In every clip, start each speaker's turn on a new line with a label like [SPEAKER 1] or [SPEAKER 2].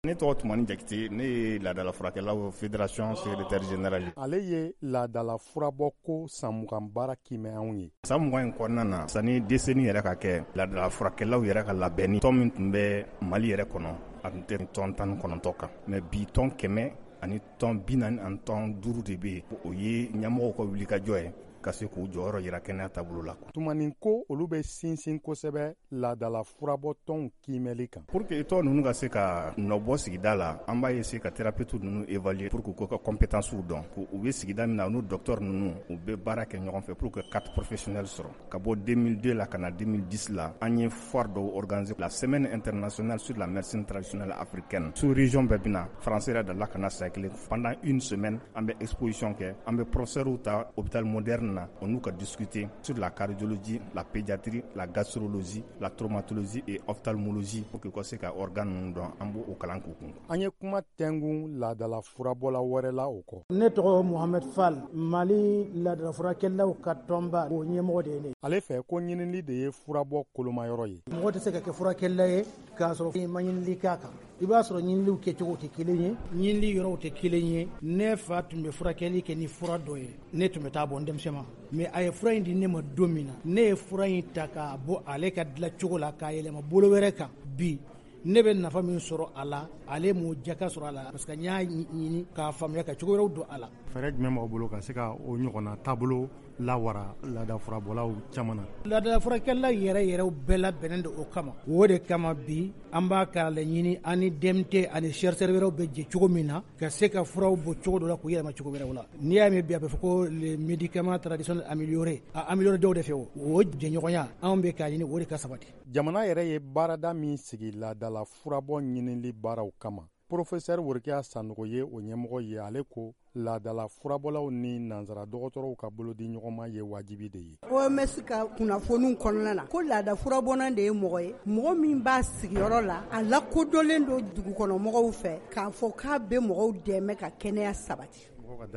[SPEAKER 1] Ne tɔgɔ Tumani Jakite, ne ye laadala furakɛlaw Fédération secrétaire général.
[SPEAKER 2] Ale ye laadala furabɔ ko san 20 baara kimɛ anw ye.
[SPEAKER 1] San 20 in kɔnɔna na sani décennie yɛrɛ ka kɛ laadala furakɛlaw yɛrɛ ka labɛnni tɔn min tun bɛ Mali yɛrɛ kɔnɔ a tun tɛ tɔn 19 kan, mais bi tɔn 100 ani tɔn 40 ani tɔn 5 de bɛ yen. O ye ɲɛmɔgɔw ka wulikajɔ ye ka se k'u jɔyɔrɔ yira kɛnɛya taabolo la.
[SPEAKER 2] Tumani ko olu bɛ sinsin kosɛbɛ laadala furabɔ tɔnw kimɛli kan.
[SPEAKER 1] Pour que tɔn ninnu ka se ka nɔbɔ sigida la, an b'a essayer ka thérapeute ninnu évaluer pour que ka compétence dɔn. U bɛ sigida min na, n'u docteur ninnu u bɛ baara kɛ ɲɔgɔn fɛ pour que carte professionnelle sɔrɔ. Ka bɔ 2002 la ka na 2010 la, an ye foire dɔw organiser la semaine internationale sur la médecine traditionnelle africaine. Sous région bɛɛ bɛ na, français yɛrɛ dala ka na sa kelen. Pendant une semaine, an bɛ exposition kɛ, an bɛ professeurs ta hôpital moderne on nous a discuté sur la cardiologie, la pédiatrie, la gastrologie, la traumatologie et ophtalmologie pour que se ka organe dɔn an b'o kalan k'u kun.
[SPEAKER 2] An ye kuma tɛngun laadala furabɔla wɛrɛ la o kɔ.
[SPEAKER 3] Ne tɔgɔ Mohamed Fall, Mali laadala furakɛlaw ka tɔnba o ɲɛmɔgɔ de ye ne.
[SPEAKER 2] Ale fɛ ko ɲinini de ye furabɔ kolomayɔrɔ ye.
[SPEAKER 3] Mɔgɔ tɛ se ka kɛ furakɛla ye k'a sɔrɔ i ma ɲinili k'a kan. I b'a sɔrɔ ɲiniliw kɛcogo tɛ kelen ye, ɲinili yɔrɔw tɛ kelen ye. Ne fa tun bɛ furakɛli kɛ ni fura dɔ ye, ne tun bɛ taa bɔ n denmisɛnnin. Mais a ye fura in di ne ma don min na, ne ye fura in ta k'a bɔ ale ka dilancogo la k'a yɛlɛma bolo wɛrɛ kan. Bi ne bɛ nafa min sɔrɔ a la, ale m'o jaka sɔrɔ a la parce que n y'a ɲini k'a faamuya ka cogo wɛrɛw don a la.
[SPEAKER 2] Fɛɛrɛ jumɛn b'aw bolo ka se ka o ɲɔgɔnna taabolo lawara laada furabɔlaw caman na?
[SPEAKER 3] Laada furakɛla yɛrɛw bɛɛ labɛnnen don o kama. O de kama bi an b'a k'a laɲini an ni DMT ani chercheurs wɛrɛw bɛ jɛ cogo min na ka se ka furaw bɔ cogo dɔ la k'u yɛlɛma cogo wɛrɛw la. N'i y'a mɛn bi a bɛ fɔ ko les médicaments traditionnels améliorés, a amélioré dɔw de fɛ o jɛɲɔgɔnya anw bɛ k'a ɲini o de ka sabati.
[SPEAKER 2] Jamana yɛrɛ ye baarada min sigi laadala furabɔ ɲinili baaraw kama. Professeur Worokiya Sanogo ye o ɲɛmɔgɔ ye, ale ko laadala furabɔlaw ni nanzara dɔgɔtɔrɔw ka bolo di ɲɔgɔnma ye wajibi de ye.
[SPEAKER 4] OMS ka kunnafoniw kɔnɔna na ko laada furabɔna de ye mɔgɔ ye, mɔgɔ min b'a sigiyɔrɔ la a lakodɔnlen don dugukɔnɔmɔgɔw fɛ k'a fɔ k'a bɛ mɔgɔw dɛmɛ ka kɛnɛya sabati.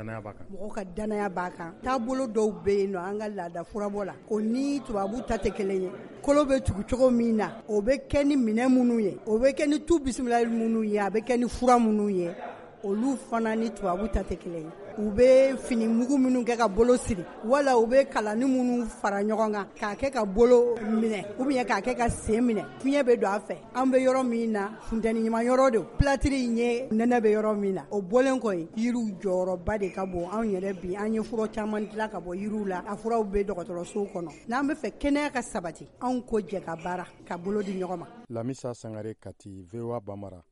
[SPEAKER 4] Mɔgɔ ka danaya b'a kan. Taabolo dɔw bɛ yen nɔ an ka laada furabɔ la, o ni tubabu ta tɛ kelen ye. Kolo bɛ tugu cogo min na o bɛ kɛ ni minɛn minnu ye, o bɛ kɛ ni tu bisimilali minnu ye, a bɛ kɛ ni fura minnu ye. Olu fana ni tubabu ta tɛ kelen ye. U bɛ fini mugu minnu kɛ ka bolo siri, wala u bɛ kalani minnu fara ɲɔgɔn kan k'a kɛ ka bolo minɛ ou bien k'a kɛ ka sen minɛ. Fiɲɛ bɛ don a fɛ. An bɛ yɔrɔ min na funtɛni ɲuman yɔrɔ de, plâtre in ye nɛnɛ bɛ yɔrɔ min na. O bɔlen kɔ yen, yiriw jɔyɔrɔba de ka bon anw yɛrɛ bi. An ye fura caman dilan ka bɔ yiriw la, a furaw bɛ dɔgɔtɔrɔsow kɔnɔ. N'an bɛ fɛ kɛnɛya ka sabati, anw ko jɛ ka baara ka bolo di ɲɔgɔn ma.
[SPEAKER 2] Lamisa Sangare Kati, VOA Bamara.